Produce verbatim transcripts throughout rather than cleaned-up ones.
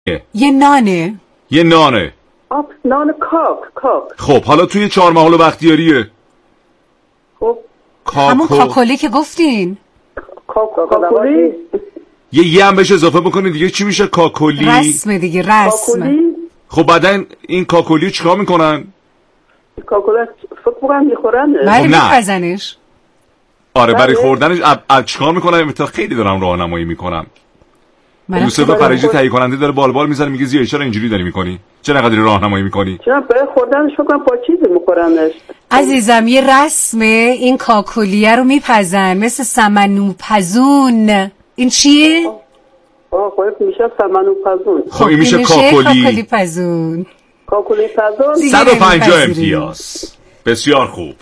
یه نانه. یه نانه. آب نان کاک کاک. خب حالا توی چهار محال و بختیاریه. خب همون کاکولی که گفتین. کاکولی. یه یه هم بهش اضافه بکنید دیگه چی میشه؟ کاکولی. رسم دیگه، رسم. کاکولی. خب بعدن این کاکولی چیکار میکنن؟ کاکولی فکر کنم میخورن. برای میپزنش. آره برای خوردنش اب چیکار میکنن؟ تا خیلی دارم راهنمایی میکنم. یوسف فرجی تهیه کننده داره بال بال میزنه میگه زیاد چرا اینجوری داری میکنی؟ چرا قدری راهنمایی میکنی؟ چرا برای خوردنش فکر کنم با چیزی میخورنش. عزیزم یه رسمه این کاکولیه رو میپزن مثل سمنوپزون. این چیه؟ آه خب میشه سمنوپزون. خب این میشه کاکولی. کاکولی پزون. کاکولی پزون. صد و پنجاه امتیاز. بسیار خوب.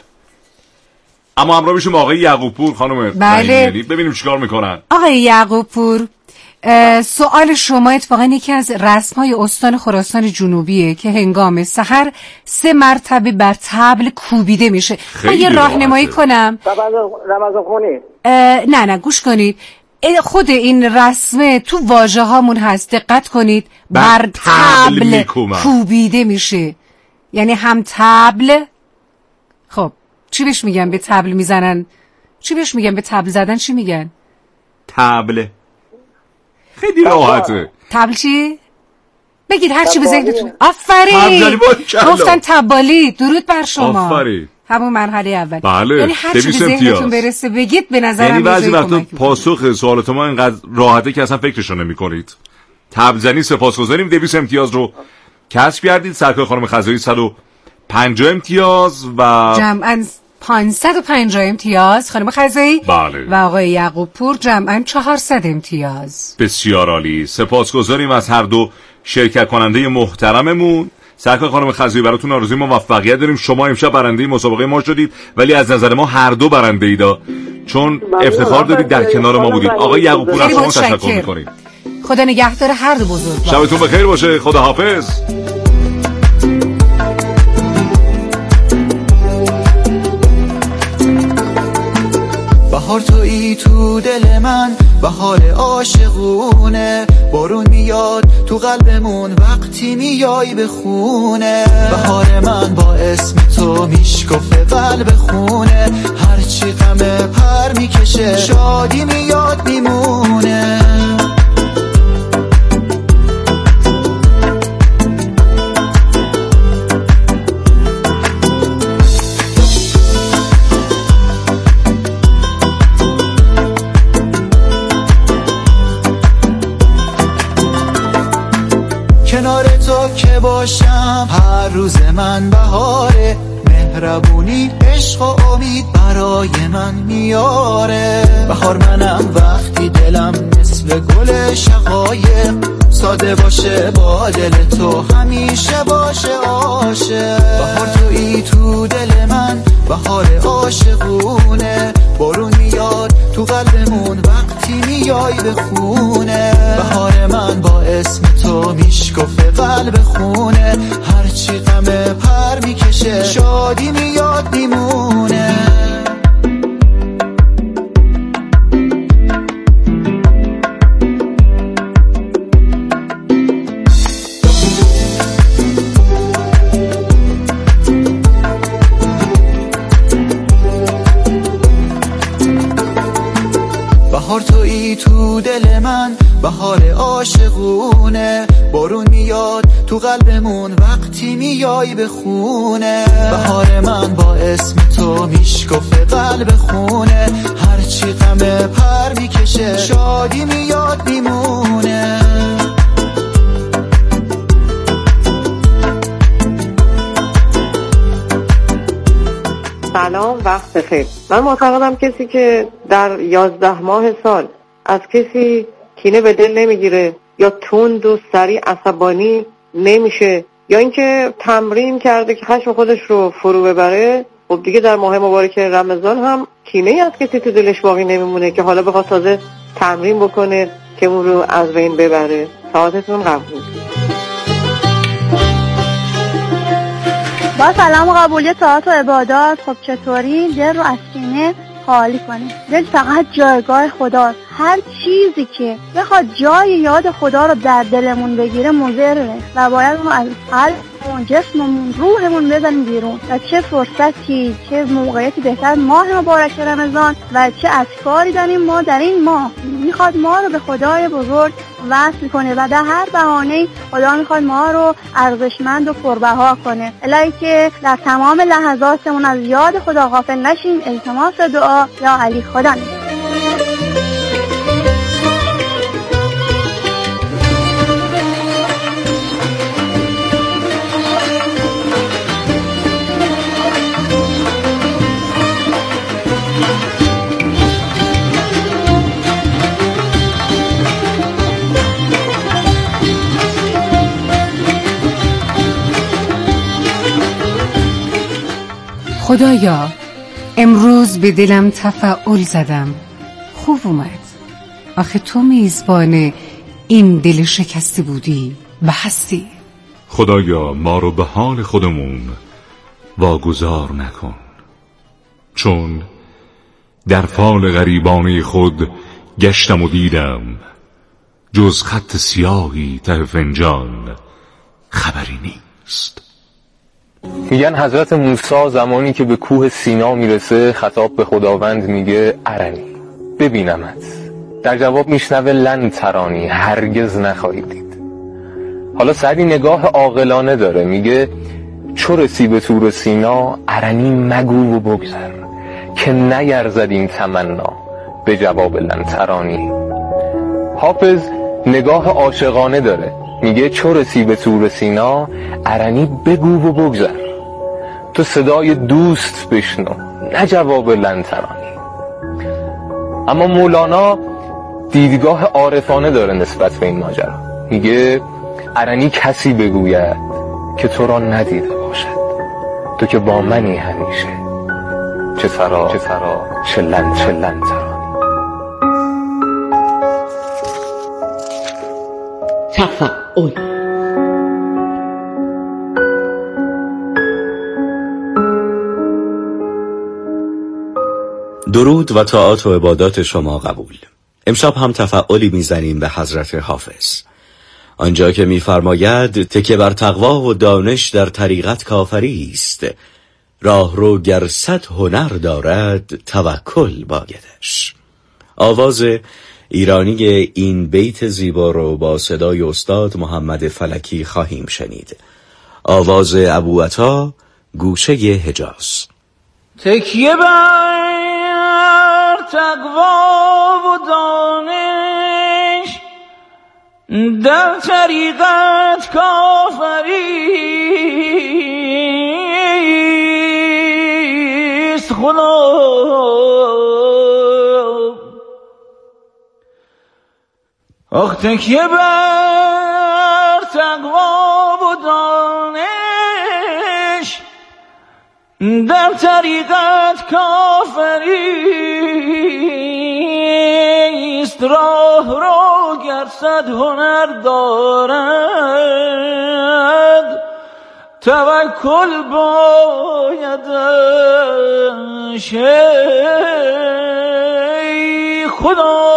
اما همراه میشم آقای یعقوبپور خانم. بله. ببینیم چیکار میکنن. آقای یعقوبپور سوال شما اتفاقا یکی از رسم‌های استان خراسان جنوبیه که هنگام سحر سه مرتبه بر طبل کوبیده میشه. من یه راهنمایی کنم. رمضان خونی. نه نه گوش کنید. خود این رسمه تو واژه هامون هست، دقت کنید. بر طبل کوبیده میشه، یعنی هم طبل. خب چی بهش میگن به طبل میزنن؟ چی بهش میگن به طبل زدن؟ چی میگن؟ طبل. خیلی راحته. طبل چی؟ بگید هر چی به ذهنتون. آفرین. گفتن تبالی. درود بر شما. آفرین. همون مرحله اول. بله. یعنی هر چی به ذهنتون برسه بگید. به نظرم یعنی بعضی وقتا پاسخ سوالات ما اینقدر راحته که اصلا فکرشو نمی‌کنید. طبل زنی سپاسگزاریم. دویست امتیاز رو کسب کردید. سرکار خانم خزایی صد و پنجاه امتیاز و جمعاً پانصد و پنجاه امتیاز خانم خزایی. بله. و آقای یعقوبپور جمعاً چهارصد امتیاز. بسیار عالی. سپاسگزاریم از هر دو شرکت کننده محترممون. سرکار خانم خزایی براتون آرزوی موفقیت داریم. شما امشب برنده مسابقه ما شدید، ولی از نظر ما هر دو برنده ایدا، چون افتخار دارید در کنار ما بودید. آقای یعقوبپور از شما تشکر می‌کنیم. خدا نگهدار هر دو بزرگوار. شبتون بخیر باشه. خدا حافظ. بهار تویی تو دل من، بهار عاشقونه. بارون میاد تو قلبمون وقتی میای به خونه. بهار من با اسم تو میشکفه قلب خونه. هرچی غم پر میکشه شادی میاد میمونه. کنار تو که باشم هر روز من بهاره. مهربونی عشق و امید برای من میاره. بهار منم وقتی دلم مثل گل شقایق. ساده باشه با دل تو همیشه باشه عاشق. بهار تویی تو دل من، بهار عاشقونه. بارون میاد تو قلبمون وقتی میای به خونه. بهار من با اسم تو میشکفه قلب خونه. هرچی غم پر میکشه شادی میاد میمونه. بهار تویی تو دل من، بهار عاشقونه. بارون میاد تو قلبمون وقتی میای به خونه. بهار من با اسم تو میشکفه قلب خونه. هرچی غم پر میکشه شادی میاد میمونه. سلام، وقت بخیر. من معتقدم کسی که در یازده ماه سال از کسی کینه به دل نمیگیره یا تند و سریع عصبانی نمیشه یا اینکه تمرین کرده که خشم خودش رو فرو ببره، خب دیگه در ماه مبارک رمضان هم کینه ای از کسی تو دلش باقی نمیمونه که حالا بخواد تازه تمرین بکنه که اون رو از بین ببره. سعادتتون قبول. با سلام و قبولی طاعت و عبادات. خب چطوری؟ دل رو از کینه خالی کنید. دل فقط جایگاه خداست. هر چیزی که بخواد جای یاد خدا رو در دلمون بگیره مضره و باید ما از قلبمون، جسممون، روحمون بزنیم بیرون. و چه فرصتی، چه موقعیتی بهتر ماه مبارک رمضان و چه افکاری داریم ما در این ماه. میخواد ما رو به خدای بزرگ وصل کنه و در هر بهانه‌ای خدا میخواد ما رو ارزشمند و پربها کنه. الهی که در تمام لحظاتمون از یاد خدا غافل نشیم. التماس دعا یا علی خدا. خدایا امروز به دلم تفاؤل زدم، خوب اومد. آخه تو میزبان این دل شکسته بودی و هستی. خدایا ما رو به حال خودمون واگذار نکن، چون در فال غریبانه خود گشتم و دیدم جز خط سیاهی ته فنجان خبری نیست. میگن حضرت موسی زمانی که به کوه سینا میرسه خطاب به خداوند میگه ارنی ببینمت. در جواب میشنوه لن ترانی، هرگز نخواهی دید. حالا سعدی نگاه عاقلانه داره، میگه چو رسی به طور سینا ارنی مگو و بگذر که نیرزد این تمنا به جواب لن ترانی. حافظ نگاه عاشقانه داره، میگه چو رسی به طور سینا ارنی بگو و بگذر، تو صدای دوست بشنو نه جواب لن ترانی. اما مولانا دیدگاه عارفانه داره نسبت به این ماجرا، میگه ارنی کسی بگوید که تو را ندیده باشد، تو که با منی همیشه چه سرا چه سرا چه لن چه لن ترانی. تفاؤل. درود و طاعات و عبادات شما قبول. امشب هم تفاؤلی میزنیم به حضرت حافظ، آنجا که میفرماید تکیه بر تقوا و دانش در طریقت کافری است، راه رو گر صد هنر دارد توکل بایدش. آواز ایرانی این بیت زیبا رو با صدای استاد محمد فلکی خواهیم شنید. آواز ابو عطا، گوشه حجاز. تکیه بر تقوا و دانش در طریقت کافری است خدا. آخ تکیه بر تقوا و دانش در طریقت کافری است، راه رو گر صد هنر دارد توکل بایدش ای خدا.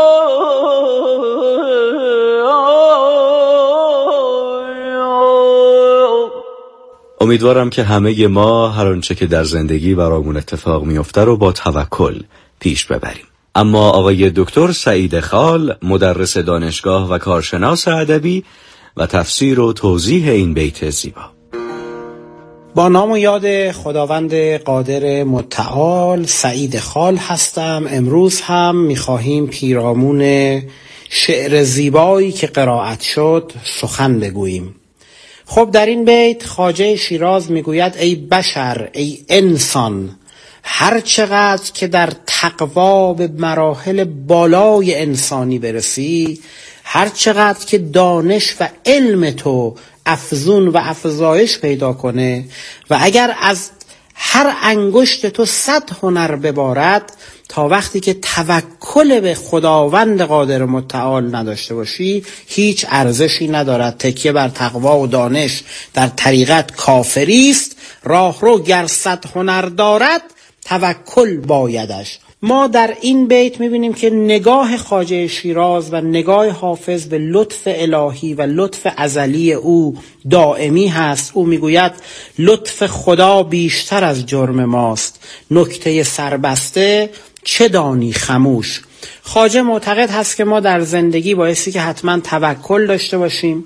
امیدوارم که همه ما هر آنچه که در زندگی برامون اتفاق میفته رو با توکل پیش ببریم. اما آقای دکتر سعید خال، مدرس دانشگاه و کارشناس ادبی، و تفسیر و توضیح این بیت زیبا. با نام و یاد خداوند قادر متعال، سعید خال هستم. امروز هم میخواهیم پیرامون شعر زیبایی که قرائت شد سخن بگوییم. خب در این بیت خواجه شیراز میگوید ای بشر، ای انسان، هر چقدر که در تقوا به مراحل بالای انسانی برسی، هر چقدر که دانش و علم تو افزون و افزایش پیدا کنه و اگر از هر انگشت تو صد هنر ببارد، تا وقتی که توکل به خداوند قادر متعال نداشته باشی هیچ ارزشی ندارد. تکیه بر تقوا و دانش در طریقت کافری است، راه رو گر صد هنر دارد توکل بایدش. ما در این بیت میبینیم که نگاه خواجه شیراز و نگاه حافظ به لطف الهی و لطف ازلی او دائمی هست. او میگوید لطف خدا بیشتر از جرم ماست، نکته سربسته چه دانی خموش. خواجه معتقد هست که ما در زندگی بایستی که حتما توکل داشته باشیم،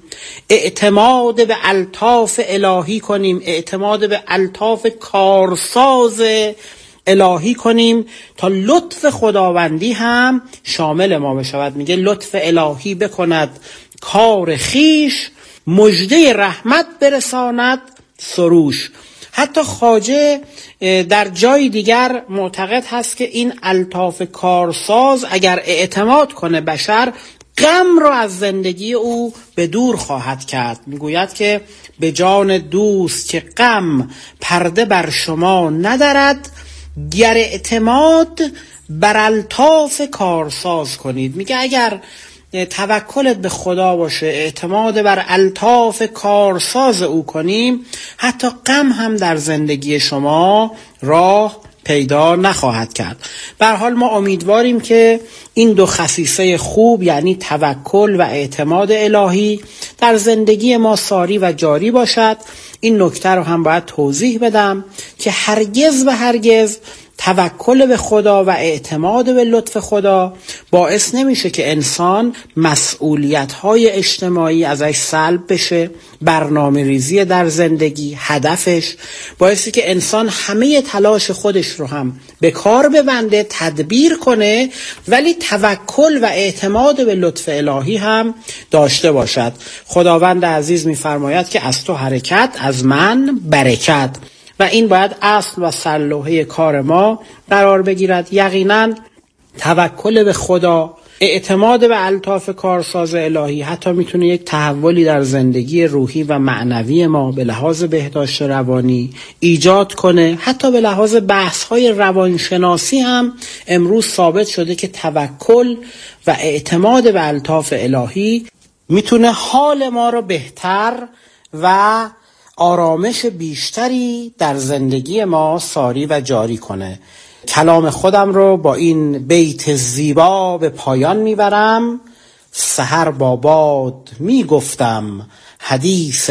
اعتماد به الطاف الهی کنیم، اعتماد به الطاف کارساز الهی کنیم تا لطف خداوندی هم شامل ما بشود. میگه لطف الهی بکند کار خیش، مژده رحمت برساند سروش. حتی خواجه در جای دیگر معتقد هست که این الطاف کارساز اگر اعتماد کنه بشر، غم رو از زندگی او به دور خواهد کرد. میگوید که به جان دوست که غم پرده بر شما ندارد، گر اعتماد بر الطاف کارساز کنید. میگه اگر توکلت به خدا باشه، اعتماد بر الطاف کارساز او کنیم، حتی غم هم در زندگی شما راه پیدا نخواهد کرد. به هر حال ما امیدواریم که این دو خصیصه خوب، یعنی توکل و اعتماد الهی، در زندگی ما ساری و جاری باشد. این نکته رو هم باید توضیح بدم که هرگز و هرگز توکل به خدا و اعتماد به لطف خدا باعث نمیشه که انسان مسئولیت‌های اجتماعی ازش سلب بشه. برنامه ریزی در زندگی، هدفش باعثی که انسان همه تلاش خودش رو هم به کار ببنده، تدبیر کنه، ولی توکل و اعتماد به لطف الهی هم داشته باشد. خداوند عزیز می‌فرماید که از تو حرکت، از من برکت، و این باید اصل و سرلوحه کار ما قرار بگیرد. یقینا توکل به خدا، اعتماد به الطاف کارساز الهی حتی میتونه یک تحولی در زندگی روحی و معنوی ما به لحاظ بهداشت روانی ایجاد کنه. حتی به لحاظ بحث‌های روانشناسی هم امروز ثابت شده که توکل و اعتماد به الطاف الهی میتونه حال ما رو بهتر و آرامش بیشتری در زندگی ما ساری و جاری کنه. کلام خودم رو با این بیت زیبا به پایان میبرم. سحر با باد میگفتم حدیث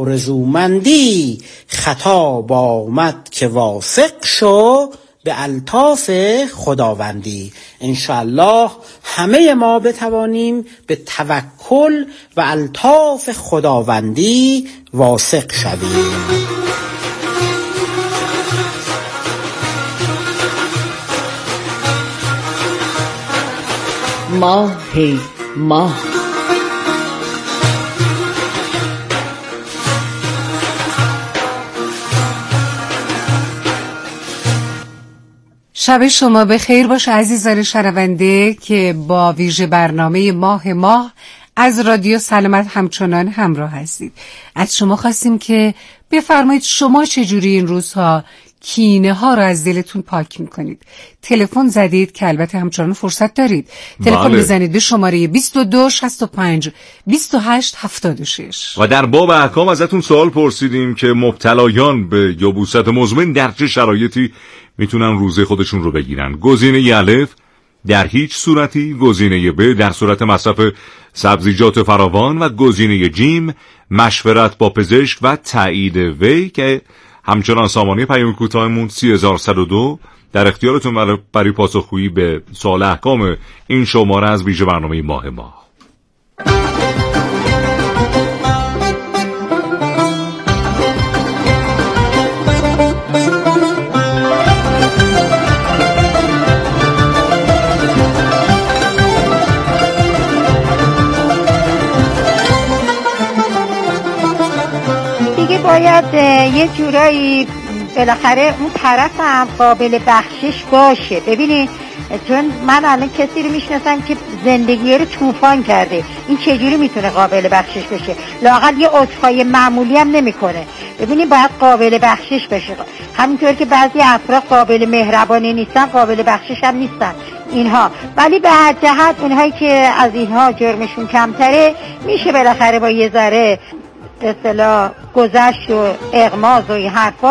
آرزومندی، خطاب آمد که واثق شو به الطاف خداوندی. انشاءالله همه ما بتوانیم به توکل و الطاف خداوندی واثق شویم. ماهی ماه شب شما به خیر باشه عزیزان شنونده که با ویژه برنامه ماه ماه از رادیو سلامت همچنان همراه هستید. از شما خواستیم که بفرمایید شما چجوری این روزها کینه ها رو از دلتون پاک میکنید. تلفن زدید که البته همچنان فرصت دارید. تلفن بزنید به شماره بیست و دو شصت و پنج بیست و هشت هفتاد و شش. و در باب احکام ازتون سوال پرسیدیم که مبتلایان به یبوست مزمن در چه شرایطی میتونن روزه خودشون رو بگیرن. گزینه الف در هیچ صورتی، گزینه ب در صورت مصرف سبزیجات فراوان و گزینه جیم مشورت با پزشک و تایید وی که همچنان سامانه پیام کوتاهمون سی هزار و صد و دو در اختیارتون برای پاسخگویی به سوال احکام این شماره از ویژه برنامه ماه ماه. باید یه جورایی بالاخره اون طرف هم قابل بخشش باشه. ببینید چون من الان کسی رو میشناسم که زندگی رو طوفان کرده، این چجوری میتونه قابل بخشش بشه؟ لااقل یه عطفای معمولی هم نمیکنه. ببینید باید قابل بخشش بشه. همینطور که بعضی افراد قابل مهربانی نیستن، قابل بخشش هم نیستن اینها، ولی به هر جهت اونهایی که از اینها جرمشون کمتره میشه بالاخره با یه ذره به اصطلاح گذشت و اغماض و این حرفا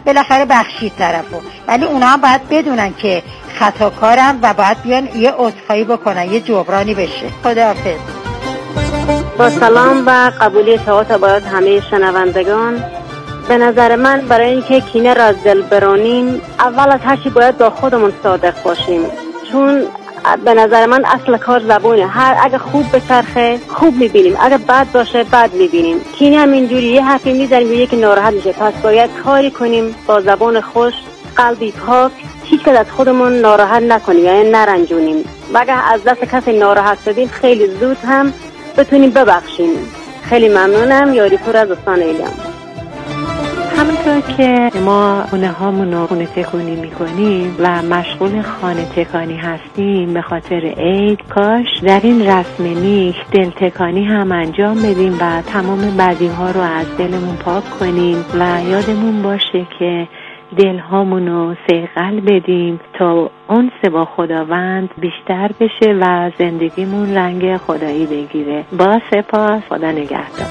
بالاخره بخشید طرفو، ولی اونا هم باید بدونن که خطاکارن و باید بیان یه عذرخواهی بکنن، یه جبرانی بشه. خداحافظ. با سلام و قبولی اطاعت باید همه شنوندگان. به نظر من برای اینکه کینه را از دل برانیم، اول از هر چی باید با خودمون صادق باشیم، چون به نظر من اصل کار زبونه. هر اگه خوب بچرخه خوب میبینیم، اگه بد باشه بد میبینیم. کینه هم اینجوری یه حرفی میزنیم و یکی ناراحت میشه. پس باید کاری کنیم با زبان خوش، قلبی پاک، هیچ کس از خودمون ناراحت نکنیم، یعنی نرنجونیم. و اگه از دست کسی ناراحت شدیم خیلی زود هم بتونیم ببخشیم. خیلی ممنونم. یاری پور از استان ایلام. همونطور که ما خونه هامون رو خونه تکونی میکنیم و مشغول خانه تکانی هستیم به خاطر عید، کاش در این رسم نیک دل تکانی هم انجام بدیم و تمام بدی ها رو از دلمون پاک کنیم و یادمون باشه که دل هامون رو صیقل بدیم تا انس با خداوند بیشتر بشه و زندگیمون رنگ خدایی بگیره. با سپاس، خدا نگهدار.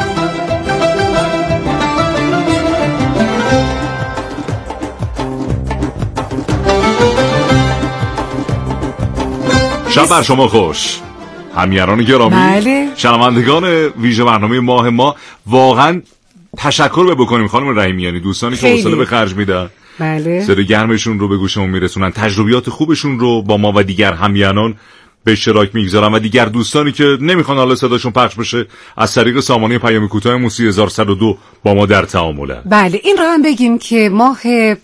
شب بر شما خوش همیهنان گرامی. بله. شنوندگان ویژه برنامه ماه ما، واقعا تشکر بکنیم خانم رحیمیانی، دوستانی که حوصله به خرج میدن، بله، صدای گرمشون رو به گوشمون میرسونن، تجربیات خوبشون رو با ما و دیگر همیهنان به اشتراک میگذارن و دیگر دوستانی که نمیخوان حالا صداشون پخش بشه از طریق سامانه پیام کوتاه موسی هزار و صد و دو با ما در تعاملن. بله، این رو هم بگیم که ماه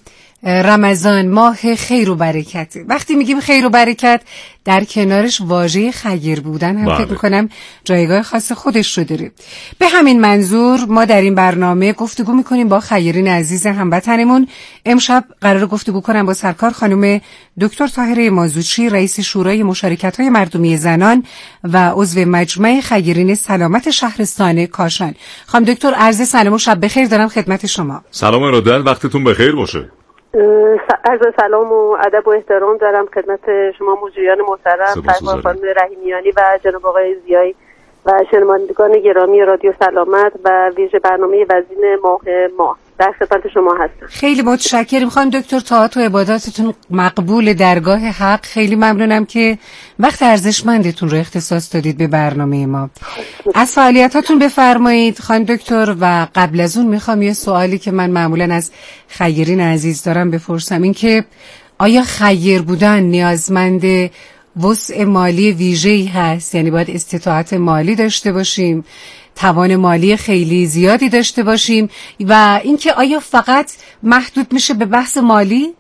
رمضان ماه خیر و برکت. وقتی میگیم خیر و برکت در کنارش واژه خیر بودن هم فکر میکنم جایگاه خاص خودش رو داره. به همین منظور ما در این برنامه گفتگو میکنیم با خیرین عزیز هموطنمون. امشب قرار گفتگو کنم با سرکار خانم دکتر طاهره مازوچی، رئیس شورای مشارکت‌های مردمی زنان و عضو مجمع خیرین سلامت شهرستان کاشان. خانم دکتر، عرض سلام و شب بخیر دارم خدمت شما. سلام ارادت، وقتتون بخیر باشه. عرض سلام و ادب و احترام دارم خدمت شما مجریان محترم، سرکار خانم رحیمیانی و جناب آقای زیایی و شنوندگان گرامی رادیو سلامت و ویژه برنامه وزین ماه ما. در خدمت شما هستم. خیلی متشکرم خانم دکتر، طاعت و عباداتتون مقبول درگاه حق. خیلی ممنونم که وقت ارزشمندتون رو اختصاص دادید به برنامه ما. از فعالیتاتون بفرمایید خانم دکتر. و قبل از اون میخوام یه سوالی که من معمولا از خیرین عزیز دارم بپرسم، این که آیا خیر بودن نیازمند وسع مالی ویژه‌ای هست؟ یعنی باید استطاعت مالی داشته باشیم، توان مالی خیلی زیادی داشته باشیم، و اینکه آیا فقط محدود میشه به بحث مالی؟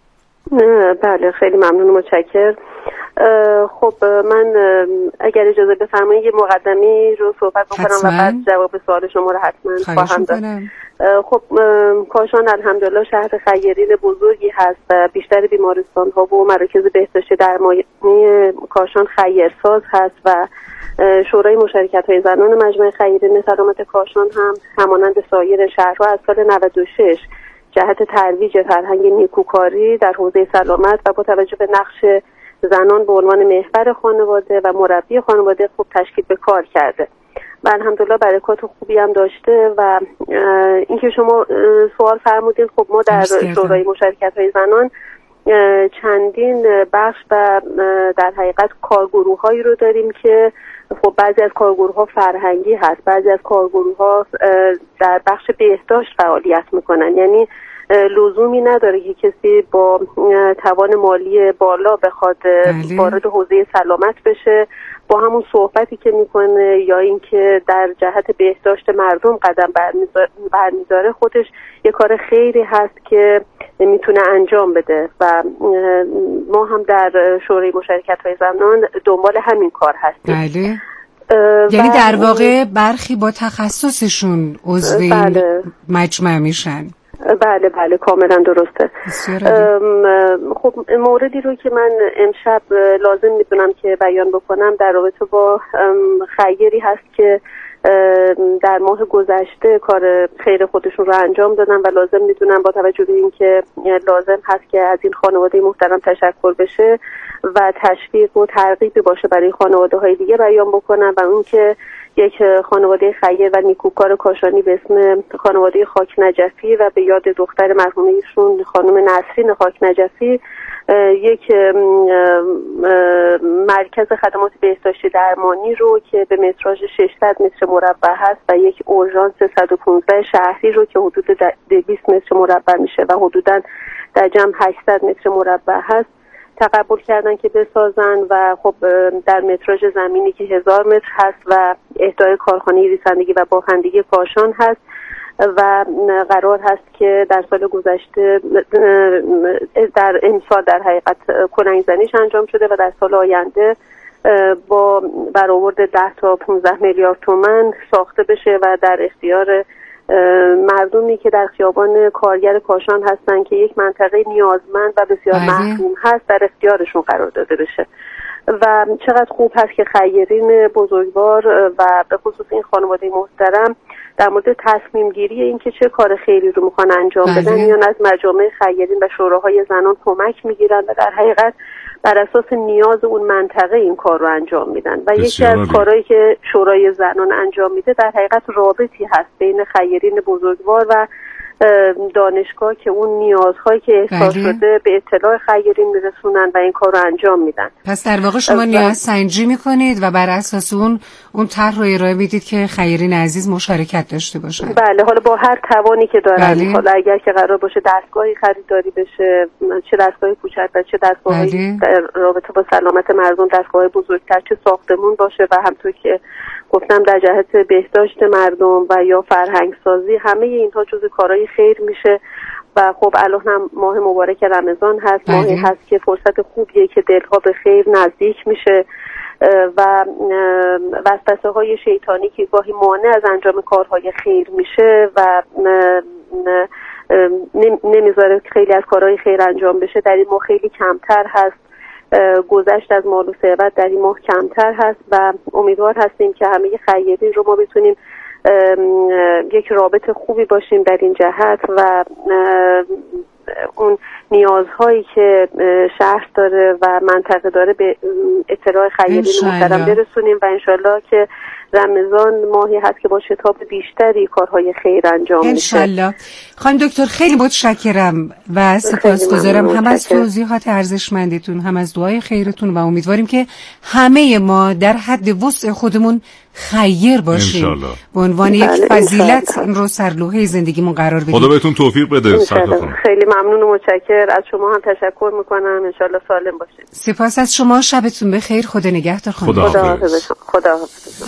بله، خیلی ممنون، متشکرم. خب من اگر اجازه بفرمایید یه مقدمی رو صحبت بکنم و بعد جواب سوال شما رو حتما خواهم داد. خب کاشان الحمدلله شهر خیرین بزرگی هست و بیشتر بیمارستان ها و مراکز بهداشتی درمانی کاشان خیرساز هست و شورای مشارکت های زنان مجمع خیرین سلامت کاشان هم همانند سایر شهرها از سال نود و شش جهت ترویج فرهنگ نیکوکاری در حوزه سلامت و با توجه به نقش زنان به عنوان محور خانواده و مربی خانواده خوب تشکیل به کار کرده و الحمدلله برکات خوبی هم داشته. و اینکه شما سوال فرمودین، خب ما در شورای مشارکت های زنان چندین بخش و در حقیقت کارگروه هایی رو داریم که خب بعضی از کارگروه ها فرهنگی هست، بعضی از کارگروه ها در بخش بهداشت فعالیت میکنن. یعنی لزومی نداره که کسی با توان مالی بالا بخواد وارد حوزه سلامت بشه، با همون صحبتی که میکنه یا اینکه در جهت بهداشت مردم قدم برمیداره خودش یه کار خیری هست که میتونه انجام بده و ما هم در شورای مشارکت های زنان دنبال همین کار هستیم. بله. یعنی در واقع برخی با تخصصشون عضو این مجمع میشن. بله بله کاملا درسته. خب موردی رو که من امشب لازم میدونم که بیان بکنم در رابطه با خیری هست که در ماه گذشته کار خیر خودشون رو انجام دادن و لازم میدونم با توجه به این که لازم هست که از این خانواده محترم تشکر بشه و تشویق و ترغیبی باشه برای خانواده های دیگه بیان بکنم و اون که یک خانواده خیر و نیکوکار کاشانی به اسم خانواده خاک نجفی و به یاد دختر مرحومه ایشون خانم نسرین خاک نجفی یک مرکز خدمات بهداشتی درمانی رو که به متراژ ششصد متر مربع هست و یک اورژانس صد و پانزده شهری رو که حدود دویست متر مربع میشه و حدوداً در جمع هشتصد متر مربع هست تقبل کردن که بسازن و خب در متراژ زمینی که هزار متر هست و اهدای کارخانه ریسندگی و بافندگی کاشان هست و قرار هست که در سال گذشته در امسال در حقیقت کلنگ زنیش انجام شده و در سال آینده با برآورد ده تا پانزده میلیارد تومان ساخته بشه و در اختیار مردمی که در خیابان کارگر کاشان هستن که یک منطقه نیازمند و بسیار محروم هست در اختیارشون قرار داده بشه. و چقدر خوب هست که خیرین بزرگوار و به خصوص این خانواده محترم در مورد تصمیم گیری این که چه کار خیری رو میخوان انجام بدن میان از مجامع خیرین و شوراهای زنان کمک میگیرن و در حقیقت بر اساس نیاز اون منطقه این کار رو انجام میدن و یکی از کارهایی که شورای زنان انجام میده در حقیقت رابطی هست بین خیرین بزرگوار و دانشگاه که اون نیازهایی که احساس شده به اطلاع خیرین میرسونن و این کار رو انجام میدن. پس در واقع شما نیاز سنجی میکنید و بر اساس اون اون طرح رو ارائه میدید که خیرین عزیز مشارکت داشته باشن. بله، حالا با هر توانی که دارن. بله. حالا اگر که قرار باشه دستگاهی خریداری بشه، چه دستگاهی کوچک و چه دستگاهی بله. در رابطه با سلامت مردم دستگاه بزرگتر، چه ساختمون باشه و همونطور که گفتم در جهت بهداشت مردم و یا فرهنگ سازی، همه اینها جزو کارهای خیر میشه و خب الان هم ماه مبارک رمضان هست، بله. ماهی هست که فرصت خوبیه که دلها به خیر نزدیک میشه و وسوسه های شیطانی که گاهی مانع از انجام کارهای خیر میشه و نمیذاره خیلی از کارهای خیر انجام بشه در این ماه خیلی کمتر هست. گذشت از مال و ثروت در این ماه کمتر هست و امیدوار هستیم که همه خیرین رو ما بتونیم یک رابط خوبی باشیم در این جهت و اون نیازهایی که شهر داره و منطقه داره به اطلاع خیرین محترم برسونیم و انشالله که رمضان ماهی هست که با شتاب بیشتری کارهای خیر انجام میشه. انشالله. خانم دکتر خیلی متشکرم و سپاسگزارم هم از توضیحات ارزشمندتون هم از دعای خیرتون و امیدواریم که همه ما در حد وسع خودمون خیر باشیم. به عنوان یک فضیلت این رو سرلوحه زندگیمون قرار بدیم. خدا بهتون توفیق بده. خیلی ممنون و متشکر از شما هم تشکر میکنم. انشالله سالم باشید. سپاس از شما. شبتون بخیر. خدا نگهدار خانم. خدا حافظ. خدا حافظ.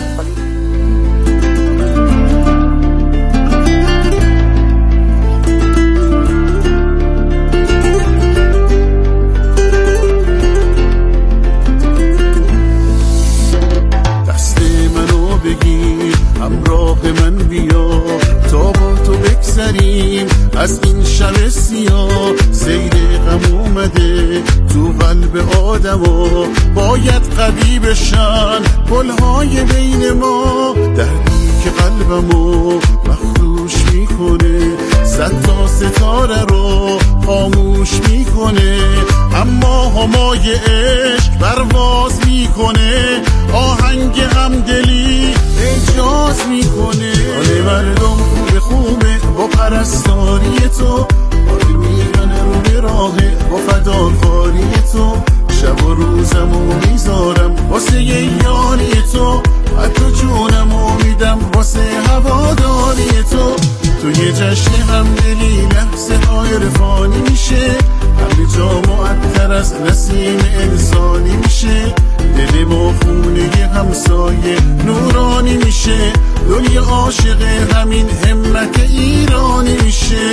همراه من بیا تا با تو بگذریم از این شب سیاه. سیل غم اومده تو قلب آدما، باید قوی بشن پلهای بین ما. دردی که قلبمو مخدوش میکنه، صد تا ستاره رو خاموش میکنه، اما همای عشق پرواز میکنه، آهنگ غمدلی اجاز میکنه. حال مردم خوب خوبه با پرستاری تو، حال میرن رو به راهه با فداکاری تو. شب و روزمو میذارم واسه یاری تو، حتی جونمو میدم واسه هواداری تو. توی جشن همدلی لحظه های رفانی میشه، همه جا معطر از نسیم انسانی میشه. دل ما خونه همسایه نورانی میشه، دنیا عاشق همین همت ایرانی میشه.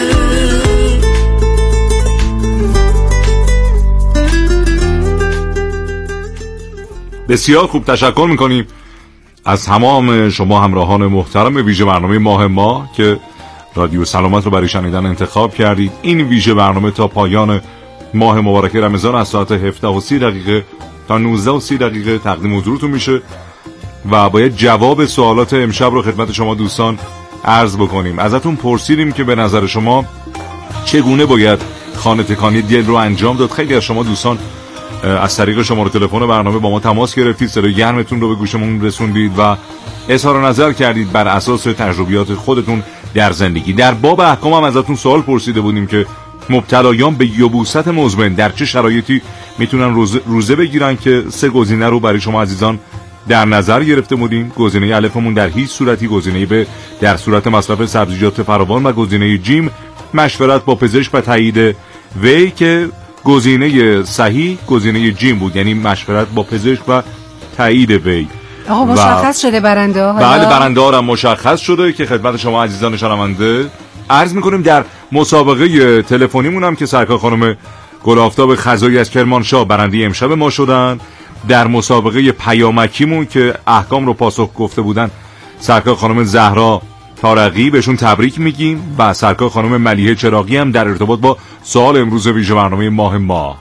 بسیار خوب، تشکر میکنیم از تمام شما همراهان محترم ویژه برنامه ماه ما که رادیو سلامت رو برای شنیدن انتخاب کردید. این ویژه برنامه تا پایان ماه مبارک رمضان از ساعت هفده و سی دقیقه تا نوزده و سی دقیقه تقدیم حضورتون میشه و باید جواب سوالات امشب رو خدمت شما دوستان عرض بکنیم. ازتون پرسیدیم که به نظر شما چگونه باید خانه تکانی دل رو انجام داد. خیلی از شما دوستان از طریق شماره تلفن برنامه با ما تماس گرفتید، صدای گرمتون رو به گوشمون رسوندید و اظهار نظر کردید بر اساس تجربیات خودتون در زندگی. در باب احکام هم ازتون سوال پرسیده بودیم که مبتلایان به یبوست مزمن در چه شرایطی میتونن روزه, روزه بگیرن که سه گزینه رو برای شما عزیزان در نظر گرفته بودیم. گزینه الفمون در هیچ صورتی، گزینه ب در صورت مصرف سبزیجات فراوان و گزینه جیم مشورت با پزشک و تایید وی که گزینه صحیح گزینه جیم بود، یعنی مشورت با پزشک و تایید وی. آقا مشخص شده برنده ها؟ بله برنده ها هم مشخص شده که خدمت شما عزیزان شنونده عرض میکنیم. در مسابقه تلفنیمون هم که سرکار خانم گل‌آفتاب خزایی از کرمانشاه برنده امشب ما شدن. در مسابقه پیامکیمون که احکام رو پاسخ گفته بودن سرکار خانم زهرا طارقی، بهشون تبریک میگیم. و سرکار خانم ملیحه چراغی هم در ارتباط با سوال امروز ویژه برنامه ماه ماه.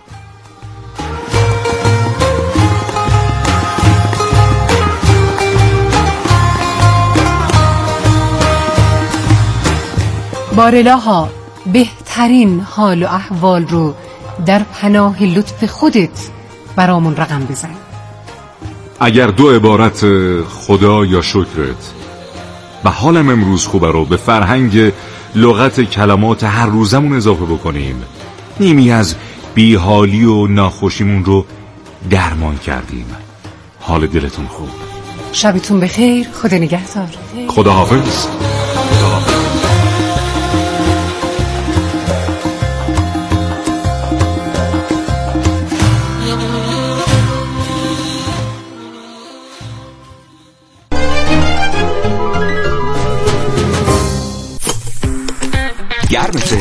بارلاها بهترین حال و احوال رو در پناه لطف خودت برامون رقم بزن. اگر دو عبارت خدا یا شکرت و حالم امروز خوبه رو به فرهنگ لغت کلمات هر روزمون اضافه بکنیم، نیمی از بیحالی و ناخوشیمون رو درمان کردیم. حال دلتون خوب. شبتون بخیر. خدا نگهدار. خدا حافظ. گرمته؟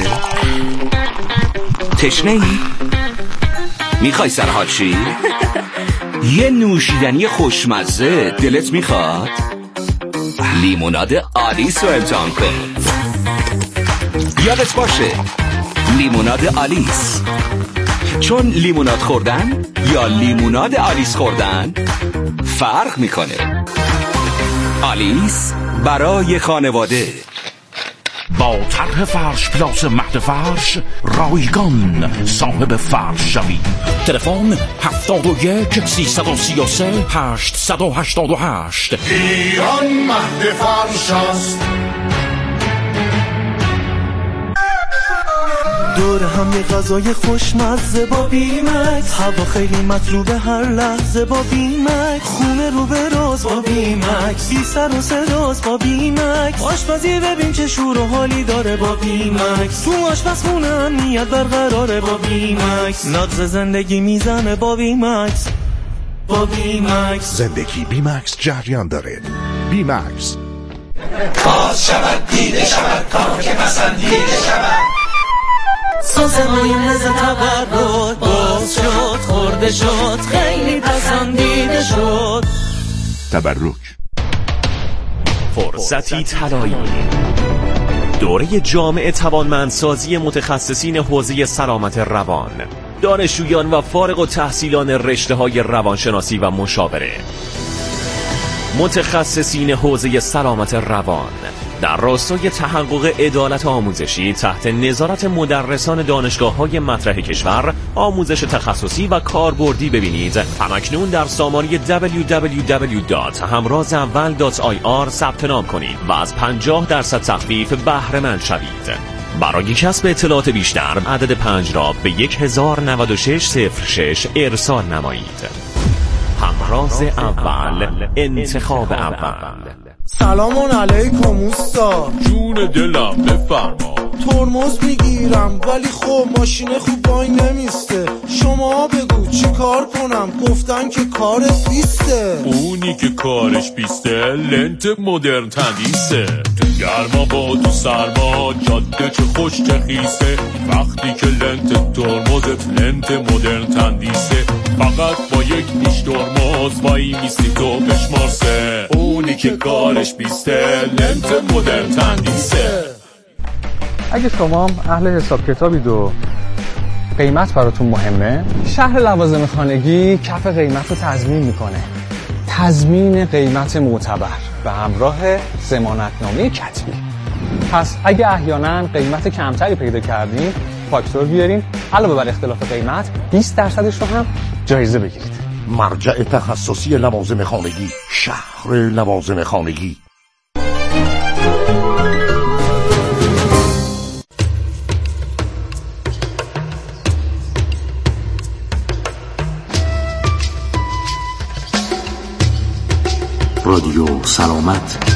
تشنه ای؟ میخوای سرحال چی؟ یه نوشیدنی خوشمزه دلت میخواد؟ لیموناد آلیس رو امتحان کن. یادت باشه لیموناد آلیس، چون لیموناد خوردن یا لیموناد آلیس خوردن فرق میکنه. آلیس برای خانواده. با طرح فرش پلاس مهد فرش رایگان صاحب فرش شوید. تلفن هفتاد و یک سیصد و سی و سه هشتصد و هشتاد و هشت. ایران مهد فرش است. دور هم یه غذای خوشمزه با بیمکس، هوا خیلی مطلوبه هر لحظه با بیمکس، خونه رو به راز با بیمکس، بی سر و صداست با بیمکس، آشپزی ببین چه شور و حالی داره با بیمکس، تو آشپزخونه امنیت برقراره با بیمکس، نغز زندگی میزنه با بیمکس. با بیمکس زندگی بیمکس جریان داره. بیمکس باز شود دیده شود کار که پسندیده شود، سازمای مزه تبرد باز شد خورده شد خیلی پسندیده شد. تبرک فرصتی طلایی، دوره جامع توانمندسازی متخصصین حوزه سلامت روان، دانشجویان و فارغ التحصیلان رشته‌های روانشناسی و مشاوره، متخصصین حوزه سلامت روان در راستای تحقق عدالت آموزشی تحت نظارت مدرسان دانشگاه‌های مطرح کشور آموزش تخصصی و کاربردی ببینید. همکنون در سامانه دبلیو دبلیو دبلیو دات همراز اول دات آی آر ثبت نام کنید و از پنجاه درصد تخفیف بهره مند شوید. برای کسب اطلاعات بیشتر عدد پنج را به یک هزار و نود و شش صفر شش ارسال نمایید. همراز اول، انتخاب اول. سلام علیکم اوستا. جون دلم بفرما. ترمز میگیرم ولی خب ماشین خوب وای نمیسته، شما بگو چی کار کنم؟ گفتن که کارت بیسته. اونی که کارش بیسته لنت مدرن تندیسه، تو گرما با تو سرما جاده چه خوش چه خیسه، وقتی که لنت ترمزت لنت مدرن تندیسه، فقط با یک نیش ترمز وای میستی تو بشمارسه، اونی که کارش بیسته لنت مدرن تندیسه. اگه شما اهل حساب کتابید و قیمت براتون مهمه، شهر لوازم خانگی کف قیمت رو تضمین میکنه. تضمین قیمت معتبر به همراه ضمانتنامه کتبی. پس اگه احیانا قیمت کمتری پیدا کردین، فاکتور بیارین، علاوه بر اختلاف قیمت بیست درصدش رو هم جایزه بگیرید. مرجع تخصصی لوازم خانگی، شهر لوازم خانگی. رادیو سلامت.